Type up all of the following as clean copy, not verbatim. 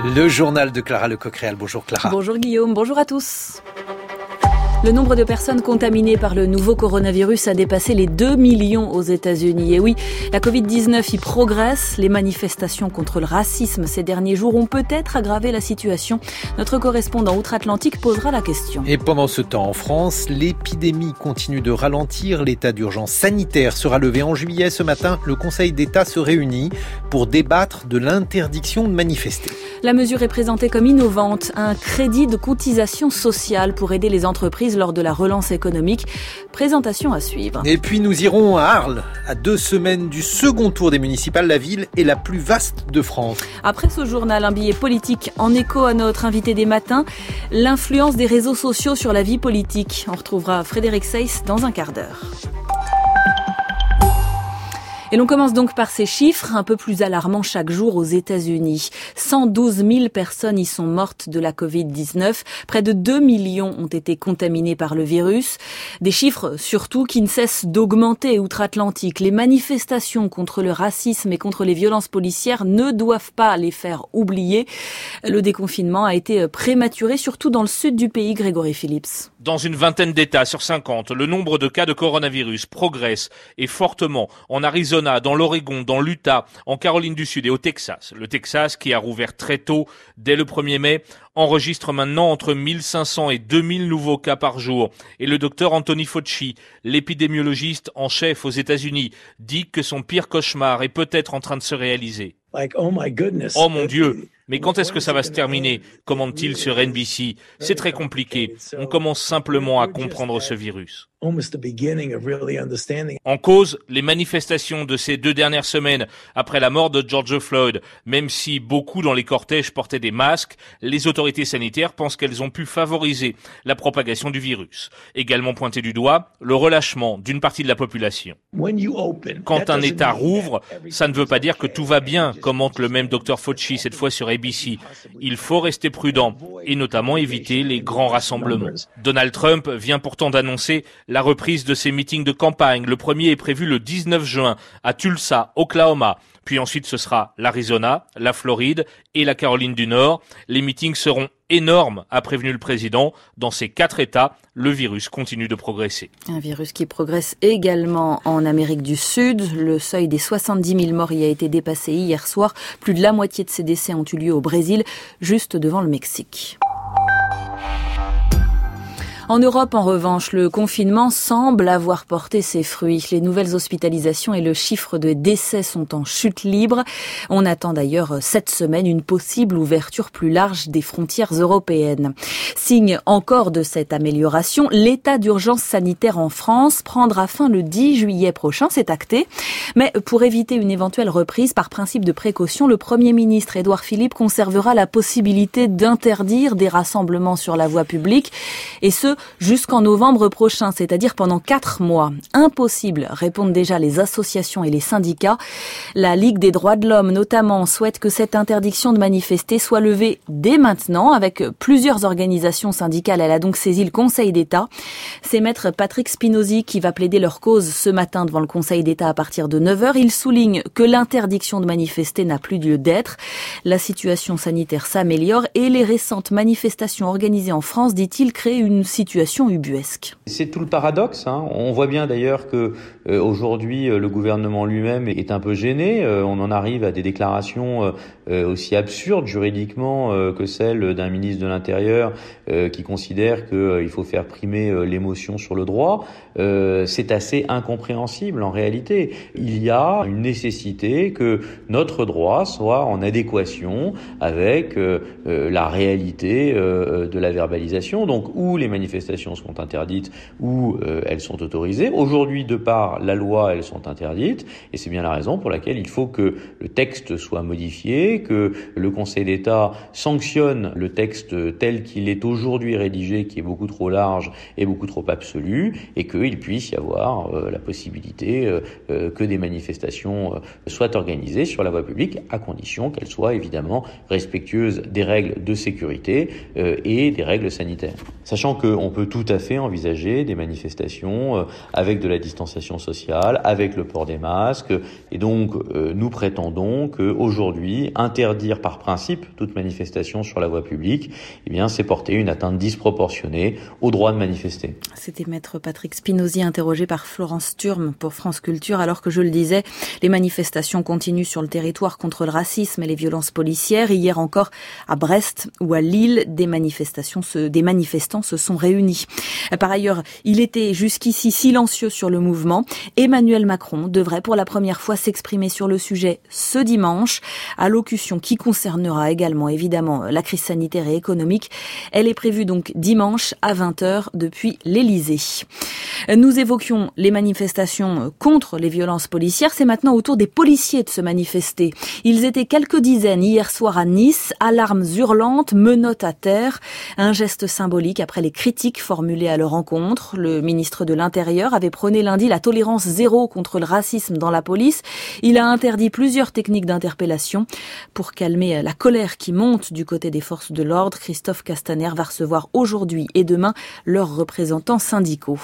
Le journal de Clara Lecoq-Réal. Bonjour Clara. Bonjour Guillaume, bonjour à tous. Le nombre de personnes contaminées par le nouveau coronavirus a dépassé les 2 millions aux États-Unis. Et oui, la Covid-19 y progresse. Les manifestations contre le racisme ces derniers jours ont peut-être aggravé la situation. Notre correspondant outre-Atlantique posera la question. Et pendant ce temps, en France, l'épidémie continue de ralentir. L'état d'urgence sanitaire sera levé en juillet. Ce matin, le Conseil d'État se réunit pour débattre de l'interdiction de manifester. La mesure est présentée comme innovante. Un crédit de cotisation sociale pour aider les entreprises lors de la relance économique. Présentation à suivre. Et puis nous irons à Arles. À 2 semaines du second tour des municipales, la ville est la plus vaste de France. Après ce journal, un billet politique en écho à notre invité des matins, l'influence des réseaux sociaux sur la vie politique. On retrouvera Frédéric Seyss dans un quart d'heure. Et l'on commence donc par ces chiffres un peu plus alarmants chaque jour aux États-Unis. 112 000 personnes y sont mortes de la Covid-19. Près de 2 millions ont été contaminées par le virus. Des chiffres surtout qui ne cessent d'augmenter outre-Atlantique. Les manifestations contre le racisme et contre les violences policières ne doivent pas les faire oublier. Le déconfinement a été prématuré, surtout dans le sud du pays, Grégory Phillips. Dans une vingtaine d'États sur 50, le nombre de cas de coronavirus progresse et fortement en Arizona, dans l'Oregon, dans l'Utah, en Caroline du Sud et au Texas. Le Texas, qui a rouvert très tôt, dès le 1er mai, enregistre maintenant entre 1500 et 2000 nouveaux cas par jour. Et le docteur Anthony Fauci, l'épidémiologiste en chef aux États-Unis, dit que son pire cauchemar est peut-être en train de se réaliser. Oh mon Dieu, mais quand est-ce que ça va se terminer ? Commande-t-il sur NBC. C'est très compliqué. On commence simplement à comprendre ce virus. En cause, les manifestations de ces 2 dernières semaines après la mort de George Floyd. Même si beaucoup dans les cortèges portaient des masques, les autorités sanitaires pensent qu'elles ont pu favoriser la propagation du virus. Également pointé du doigt, le relâchement d'une partie de la population. Quand un État rouvre, ça ne veut pas dire que tout va bien, commente le même Dr Fauci cette fois sur ABC. Il faut rester prudent et notamment éviter les grands rassemblements. Donald Trump vient pourtant d'annoncer la reprise de ses meetings de campagne. Le premier est prévu le 19 juin à Tulsa, Oklahoma. Puis ensuite ce sera l'Arizona, la Floride et la Caroline du Nord. Les meetings seront énormes, a prévenu le président. Dans ces 4 États, le virus continue de progresser. Un virus qui progresse également en Amérique du Sud. Le seuil des 70 000 morts y a été dépassé hier soir. Plus de la moitié de ces décès ont eu lieu au Brésil, juste devant le Mexique. En Europe, en revanche, le confinement semble avoir porté ses fruits. Les nouvelles hospitalisations et le chiffre de décès sont en chute libre. On attend d'ailleurs cette semaine une possible ouverture plus large des frontières européennes. Signe encore de cette amélioration, l'état d'urgence sanitaire en France prendra fin le 10 juillet prochain, c'est acté. Mais pour éviter une éventuelle reprise par principe de précaution, le Premier ministre Édouard Philippe conservera la possibilité d'interdire des rassemblements sur la voie publique, et ce, jusqu'en novembre prochain, c'est-à-dire pendant 4 mois. Impossible, répondent déjà les associations et les syndicats. La Ligue des droits de l'homme, notamment, souhaite que cette interdiction de manifester soit levée dès maintenant, avec plusieurs organisations syndicales. Elle a donc saisi le Conseil d'État. C'est maître Patrick Spinozzi qui va plaider leur cause ce matin devant le Conseil d'État à partir de 9h. Il souligne que l'interdiction de manifester n'a plus lieu d'être. La situation sanitaire s'améliore et les récentes manifestations organisées en France, dit-il, créent une situation ubuesque. C'est tout le paradoxe. On voit bien d'ailleurs que aujourd'hui le gouvernement lui-même est un peu gêné. On en arrive à des déclarations aussi absurdes juridiquement que celles d'un ministre de l'Intérieur qui considère qu'il faut faire primer l'émotion sur le droit. C'est assez incompréhensible en réalité. Il y a une nécessité que notre droit soit en adéquation avec la réalité de la verbalisation. Donc où les manifestations sont interdites ou elles sont autorisées. Aujourd'hui, de par la loi, elles sont interdites et c'est bien la raison pour laquelle il faut que le texte soit modifié, que le Conseil d'État sanctionne le texte tel qu'il est aujourd'hui rédigé, qui est beaucoup trop large et beaucoup trop absolu, et qu'il puisse y avoir la possibilité que des manifestations soient organisées sur la voie publique, à condition qu'elles soient évidemment respectueuses des règles de sécurité et des règles sanitaires. Sachant qu'on on peut tout à fait envisager des manifestations avec de la distanciation sociale, avec le port des masques. Et donc, nous prétendons qu'aujourd'hui, interdire par principe toute manifestation sur la voie publique, eh bien, c'est porter une atteinte disproportionnée au droit de manifester. C'était maître Patrick Spinozzi, interrogé par Florence Thurm pour France Culture. Alors que je le disais, les manifestations continuent sur le territoire contre le racisme et les violences policières. Hier encore, à Brest ou à Lille, des manifestants se sont réunis. Par ailleurs, il était jusqu'ici silencieux sur le mouvement. Emmanuel Macron devrait pour la première fois s'exprimer sur le sujet ce dimanche. Allocution qui concernera également évidemment la crise sanitaire et économique. Elle est prévue donc dimanche à 20h depuis l'Élysée. Nous évoquions les manifestations contre les violences policières. C'est maintenant au tour des policiers de se manifester. Ils étaient quelques dizaines hier soir à Nice, alarmes hurlantes, menottes à terre. Un geste symbolique après les critiques formulées à leur encontre. Le ministre de l'Intérieur avait prôné lundi la tolérance zéro contre le racisme dans la police. Il a interdit plusieurs techniques d'interpellation. Pour calmer la colère qui monte du côté des forces de l'ordre, Christophe Castaner va recevoir aujourd'hui et demain leurs représentants syndicaux.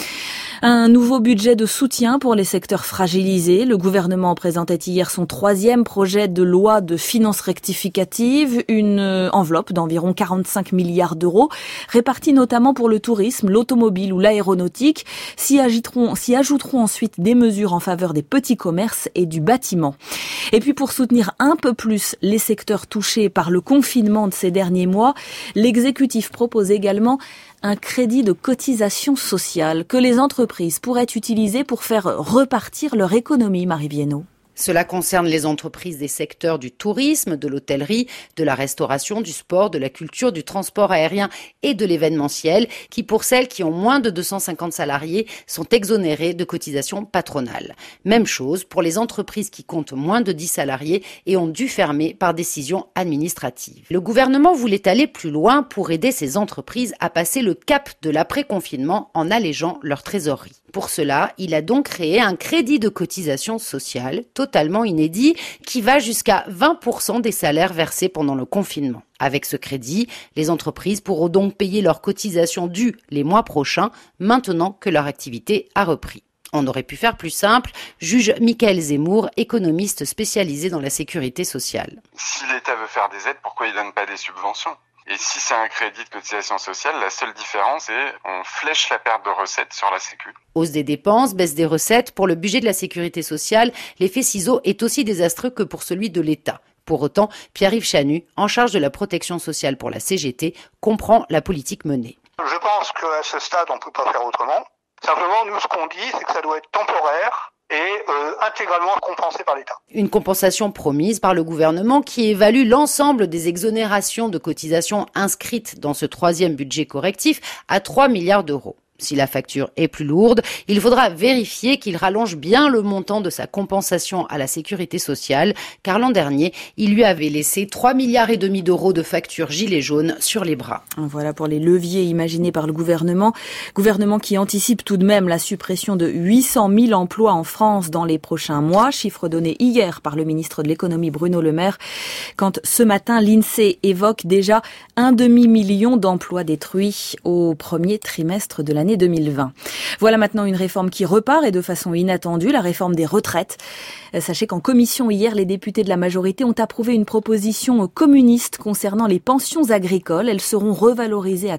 Un nouveau budget de soutien pour les secteurs fragilisés. Le gouvernement présentait hier son 3e projet de loi de finances rectificative, une enveloppe d'environ 45 milliards d'euros, répartie notamment pour le tourisme, l'automobile ou l'aéronautique. S'y ajouteront ensuite des mesures en faveur des petits commerces et du bâtiment. Et puis pour soutenir un peu plus les secteurs touchés par le confinement de ces derniers mois, l'exécutif propose également un crédit de cotisation sociale que les entreprises pourraient utiliser pour faire repartir leur économie, Marie Viennot. Cela concerne les entreprises des secteurs du tourisme, de l'hôtellerie, de la restauration, du sport, de la culture, du transport aérien et de l'événementiel, qui pour celles qui ont moins de 250 salariés sont exonérées de cotisations patronales. Même chose pour les entreprises qui comptent moins de 10 salariés et ont dû fermer par décision administrative. Le gouvernement voulait aller plus loin pour aider ces entreprises à passer le cap de l'après-confinement en allégeant leur trésorerie. Pour cela, il a donc créé un crédit de cotisation sociale totalement inédit qui va jusqu'à 20% des salaires versés pendant le confinement. Avec ce crédit, les entreprises pourront donc payer leurs cotisations dues les mois prochains, maintenant que leur activité a repris. On aurait pu faire plus simple, juge Michael Zemmour, économiste spécialisé dans la sécurité sociale. Si l'État veut faire des aides, pourquoi il ne donne pas des subventions ? Et si c'est un crédit de cotisation sociale, la seule différence est on flèche la perte de recettes sur la sécu. Hausse des dépenses, baisse des recettes. Pour le budget de la sécurité sociale, l'effet ciseau est aussi désastreux que pour celui de l'État. Pour autant, Pierre-Yves Chanu, en charge de la protection sociale pour la CGT, comprend la politique menée. Je pense qu'à ce stade, on ne peut pas faire autrement. Simplement, nous, ce qu'on dit, c'est que ça doit être temporaire et intégralement compensé par l'État. Une compensation promise par le gouvernement qui évalue l'ensemble des exonérations de cotisations inscrites dans ce 3e budget correctif à 3 milliards d'euros. Si la facture est plus lourde, il faudra vérifier qu'il rallonge bien le montant de sa compensation à la sécurité sociale, car l'an dernier, il lui avait laissé 3,5 milliards d'euros de factures gilets jaunes sur les bras. Voilà pour les leviers imaginés par le gouvernement. Gouvernement qui anticipe tout de même la suppression de 800 000 emplois en France dans les prochains mois, chiffre donné hier par le ministre de l'économie Bruno Le Maire, quand ce matin l'INSEE évoque déjà 1,5 million d'emplois détruits au premier trimestre de l'année 2020. Voilà maintenant une réforme qui repart et de façon inattendue, la réforme des retraites. Sachez qu'en commission hier, les députés de la majorité ont approuvé une proposition communiste concernant les pensions agricoles. Elles seront revalorisées à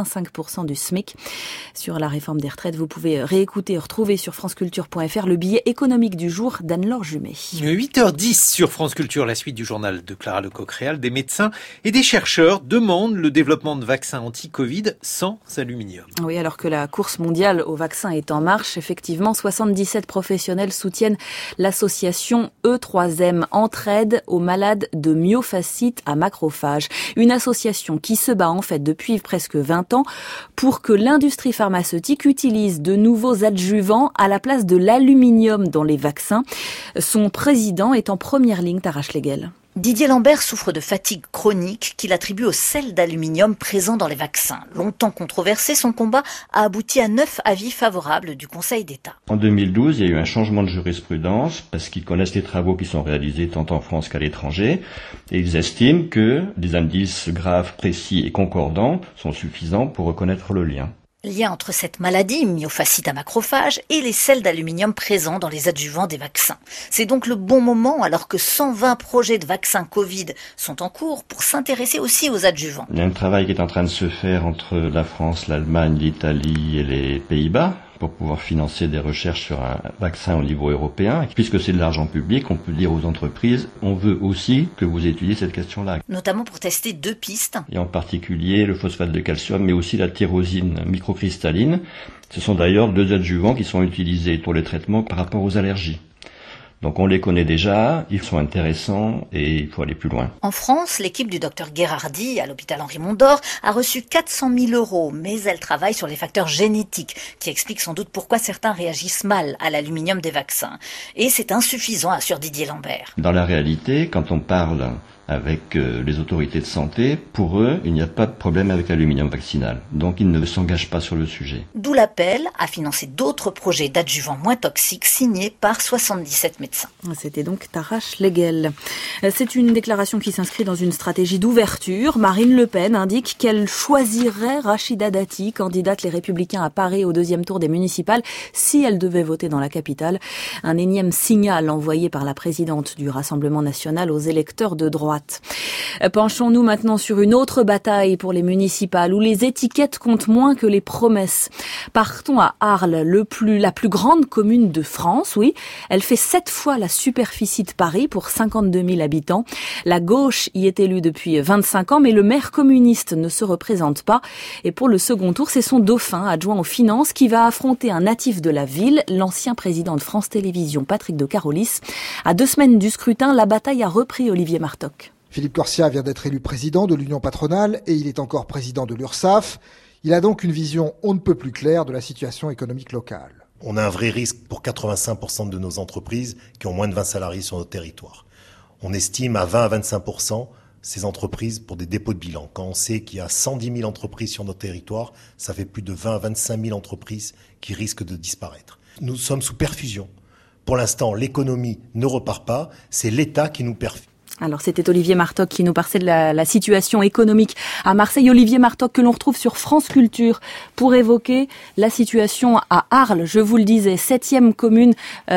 85% du SMIC. Sur la réforme des retraites, vous pouvez réécouter et retrouver sur franceculture.fr le billet économique du jour d'Anne-Laure Jumet. 8h10 sur France Culture, la suite du journal de Clara Lecoq-Réal. Des médecins et des chercheurs demandent le développement de vaccins anti-Covid sans aluminium. Oui, alors que la course mondiale au vaccin est en marche, effectivement, 77 professionnels soutiennent l'association E3M, Entraide aux malades de myofasciite à macrophages. Une association qui se bat en fait depuis presque 20 ans pour que l'industrie pharmaceutique utilise de nouveaux adjuvants à la place de l'aluminium dans les vaccins. Son président est en première ligne, Tara Schlegel. Didier Lambert souffre de fatigue chronique qu'il attribue au sel d'aluminium présent dans les vaccins. Longtemps controversé, son combat a abouti à 9 avis favorables du Conseil d'État. En 2012, il y a eu un changement de jurisprudence parce qu'ils connaissent les travaux qui sont réalisés tant en France qu'à l'étranger et ils estiment que des indices graves, précis et concordants sont suffisants pour reconnaître le lien. Lien entre cette maladie, myofascite à macrophages, et les sels d'aluminium présents dans les adjuvants des vaccins. C'est donc le bon moment, alors que 120 projets de vaccins Covid sont en cours, pour s'intéresser aussi aux adjuvants. Il y a un travail qui est en train de se faire entre la France, l'Allemagne, l'Italie et les Pays-Bas pour pouvoir financer des recherches sur un vaccin au niveau européen. Puisque c'est de l'argent public, on peut dire aux entreprises, on veut aussi que vous étudiez cette question-là. Notamment pour tester 2 pistes. Et en particulier le phosphate de calcium, mais aussi la tyrosine microcristalline. Ce sont d'ailleurs 2 adjuvants qui sont utilisés pour les traitements par rapport aux allergies. Donc on les connaît déjà, ils sont intéressants et il faut aller plus loin. En France, l'équipe du docteur Gherardi à l'hôpital Henri Mondor a reçu 400 000 €, mais elle travaille sur les facteurs génétiques qui expliquent sans doute pourquoi certains réagissent mal à l'aluminium des vaccins. Et c'est insuffisant, assure Didier Lambert. Dans la réalité, quand on parle avec les autorités de santé, pour eux, il n'y a pas de problème avec l'aluminium vaccinal. Donc ils ne s'engagent pas sur le sujet. D'où l'appel à financer d'autres projets d'adjuvants moins toxiques signés par 77 médecins. C'était donc Tarash Legel. C'est une déclaration qui s'inscrit dans une stratégie d'ouverture. Marine Le Pen indique qu'elle choisirait Rachida Dati, candidate Les Républicains à Paris au 2e tour des municipales, si elle devait voter dans la capitale. Un énième signal envoyé par la présidente du Rassemblement national aux électeurs de droite. Penchons-nous maintenant sur une autre bataille pour les municipales où les étiquettes comptent moins que les promesses. Partons à Arles, la plus grande commune de France, oui. Elle fait 7 fois la superficie de Paris pour 52 000 habitants. La gauche y est élue depuis 25 ans, mais le maire communiste ne se représente pas. Et pour le second tour, c'est son dauphin, adjoint aux finances, qui va affronter un natif de la ville, l'ancien président de France Télévisions, Patrick de Carolis. À 2 semaines du scrutin, la bataille a repris Olivier Martoc. Philippe Corsia vient d'être élu président de l'Union patronale et il est encore président de l'URSSAF. Il a donc une vision on ne peut plus claire de la situation économique locale. On a un vrai risque pour 85% de nos entreprises qui ont moins de 20 salariés sur notre territoire. On estime à 20 à 25% ces entreprises pour des dépôts de bilan. Quand on sait qu'il y a 110 000 entreprises sur notre territoire, ça fait plus de 20 à 25 000 entreprises qui risquent de disparaître. Nous sommes sous perfusion. Pour l'instant, l'économie ne repart pas, c'est l'État qui nous perfuse. Alors c'était Olivier Martoc qui nous parlait de la situation économique à Marseille. Olivier Martoc que l'on retrouve sur France Culture pour évoquer la situation à Arles. Je vous le disais, 7e commune,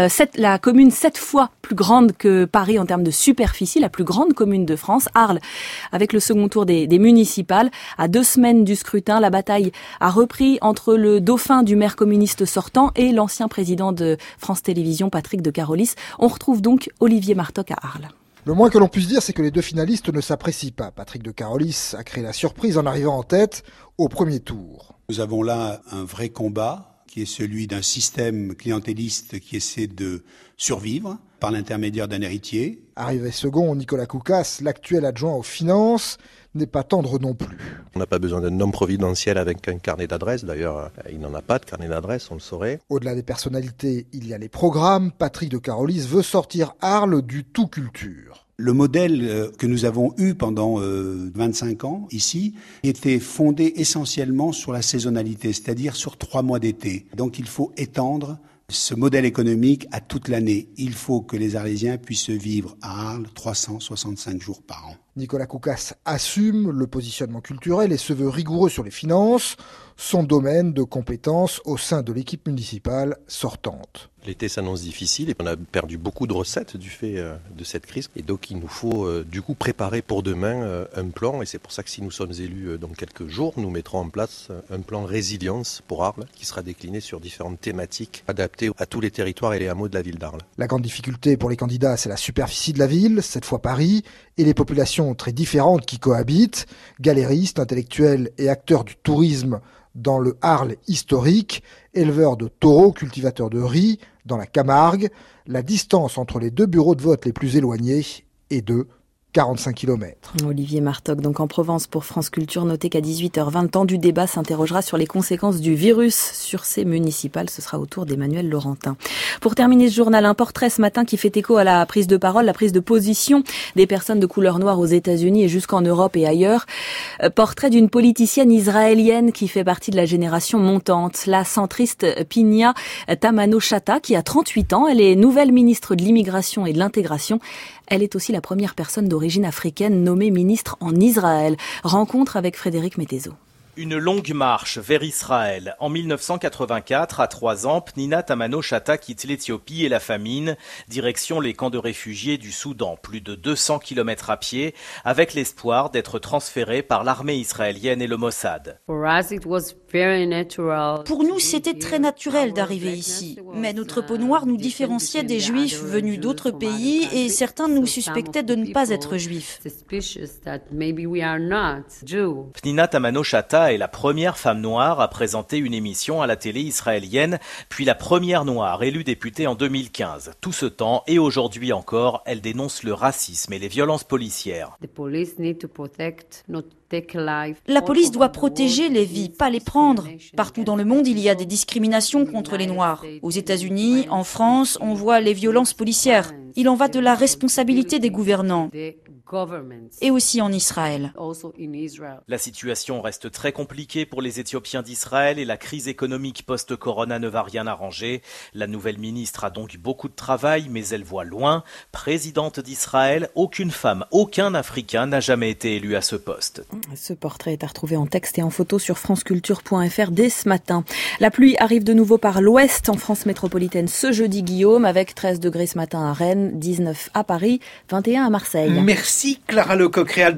la commune 7 fois plus grande que Paris en termes de superficie, la plus grande commune de France, Arles, avec le second tour des municipales. À 2 semaines du scrutin, la bataille a repris entre le dauphin du maire communiste sortant et l'ancien président de France Télévisions, Patrick de Carolis. On retrouve donc Olivier Martoc à Arles. Le moins que l'on puisse dire, c'est que les 2 finalistes ne s'apprécient pas. Patrick de Carolis a créé la surprise en arrivant en tête au premier tour. Nous avons là un vrai combat qui est celui d'un système clientéliste qui essaie de survivre par l'intermédiaire d'un héritier. Arrivé second, Nicolas Koukas, l'actuel adjoint aux finances, n'est pas tendre non plus. On n'a pas besoin d'un homme providentiel avec un carnet d'adresses. D'ailleurs, il n'en a pas de carnet d'adresses, on le saurait. Au-delà des personnalités, il y a les programmes. Patrick de Carolis veut sortir Arles du tout culture. Le modèle que nous avons eu pendant 25 ans ici était fondé essentiellement sur la saisonnalité, c'est-à-dire sur 3 mois d'été. Donc il faut étendre ce modèle économique à toute l'année. Il faut que les Arlésiens puissent vivre à Arles 365 jours par an. Nicolas Koukas assume le positionnement culturel et se veut rigoureux sur les finances, son domaine de compétence au sein de l'équipe municipale sortante. L'été s'annonce difficile et on a perdu beaucoup de recettes du fait de cette crise. Et donc il nous faut du coup préparer pour demain un plan. Et c'est pour ça que si nous sommes élus dans quelques jours, nous mettrons en place un plan résilience pour Arles qui sera décliné sur différentes thématiques adaptées à tous les territoires et les hameaux de la ville d'Arles. La grande difficulté pour les candidats, c'est la superficie de la ville, cette fois Paris, et les populations très différentes qui cohabitent, galéristes, intellectuels et acteurs du tourisme dans le Arles historique, éleveurs de taureaux, cultivateurs de riz, dans la Camargue. La distance entre les 2 bureaux de vote les plus éloignés est de 45 km. Olivier Martoc, donc en Provence pour France Culture. Notez qu'à 18h20, le temps du débat s'interrogera sur les conséquences du virus sur ces municipales. Ce sera au tour d'Emmanuel Laurentin. Pour terminer ce journal, un portrait ce matin qui fait écho à la prise de parole, la prise de position des personnes de couleur noire aux États-Unis et jusqu'en Europe et ailleurs. Portrait d'une politicienne israélienne qui fait partie de la génération montante, la centriste Pninia Tamano-Shata, qui a 38 ans. Elle est nouvelle ministre de l'immigration et de l'intégration. Elle est aussi la première personne d'origine africaine nommée ministre en Israël. Rencontre avec Frédéric Mettezo. Une longue marche vers Israël. En 1984, à 3 ans, Pninia Tamano-Shata quitte l'Éthiopie et la famine, direction les camps de réfugiés du Soudan, plus de 200 km à pied, avec l'espoir d'être transférée par l'armée israélienne et le Mossad. Pour nous, c'était très naturel d'arriver ici, mais notre peau noire nous différenciait des Juifs venus d'autres pays et certains nous suspectaient de ne pas être Juifs. Pninia Tamano-Shata est la première femme noire à présenter une émission à la télé israélienne, puis la première noire élue députée en 2015. Tout ce temps et aujourd'hui encore, elle dénonce le racisme et les violences policières. La police doit protéger les vies, pas les prendre. Partout dans le monde, il y a des discriminations contre les Noirs. Aux États-Unis, en France, on voit les violences policières. Il en va de la responsabilité des gouvernants. Et aussi en Israël. La situation reste très compliquée pour les Éthiopiens d'Israël et la crise économique post-corona ne va rien arranger. La nouvelle ministre a donc beaucoup de travail, mais elle voit loin. Présidente d'Israël, aucune femme, aucun Africain n'a jamais été élu à ce poste. Ce portrait est à retrouver en texte et en photo sur franceculture.fr dès ce matin. La pluie arrive de nouveau par l'ouest en France métropolitaine ce jeudi, Guillaume, avec 13 degrés ce matin à Rennes, 19 à Paris, 21 à Marseille. Merci Clara Lecoq-Réal.